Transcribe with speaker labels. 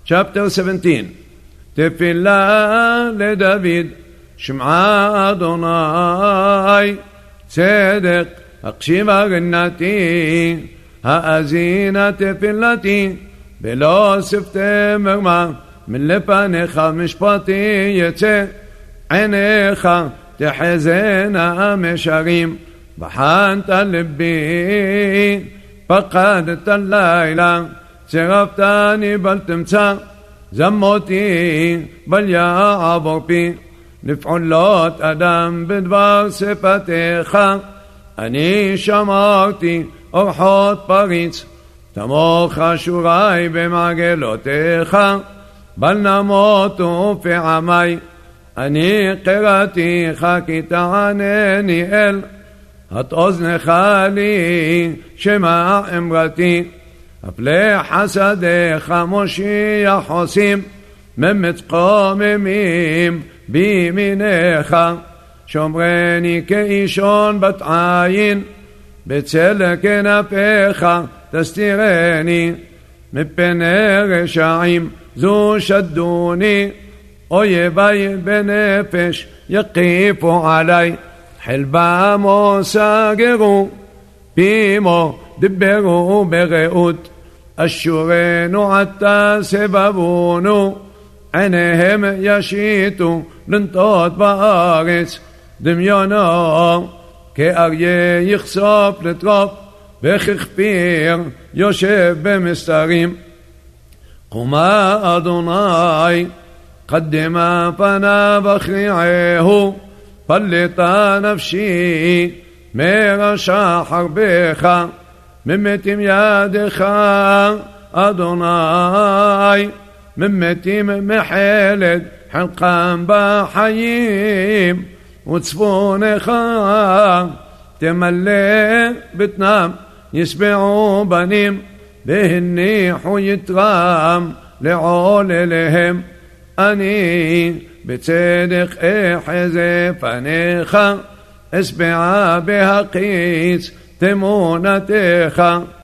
Speaker 1: Chapter 17. תפילה לדוד, שמעה אדוני, צדק הקשיב הגנתי, האזינה תפילתי, ולא שפתי מרמה, מלפניך משפטי יצא, עיניך תחזינה משרים, בחנת לבי, פקדת לילה, צירפתני בל תמצא, זמותי בל יעבור פי, לפעולות אדם בדבר שפתיך, אני שמרתי אורחות פריץ, תמוך שורי במעגלותיך, בל נמותו פעמי, אני קראתיך כי תענני אל, את אוזנך לי שמע אמרתי, הפלא חסדיך מושיע חוסים, ממצקוממים בימיניך, שומרני כאישון בת עין, בצל כנפיך תסתירני, מפני רשעים זו שדוני, אויבי בנפש יקיפו עלי, חלבמו סגרו, פימו דברו ברעות, אשורנו עתה סבבונו, עיניהם ישיתו לנטות בארץ, דמיונו כאריה יחשוף לטרוף, וככפיר יושב במסתרים. קומה אדוני, קדמה פניו הכריעהו, פלטה נפשי מרשע חרבך, ממתים ידך אדוני, ממתים מחלד חלקם בחיים, וצפונך תמלא בטנם, ישבעו בנים, והניחו יתרם לעול אליהם. אני בצדק אחזה פניך, אשבעה בהקיץ תמונתך.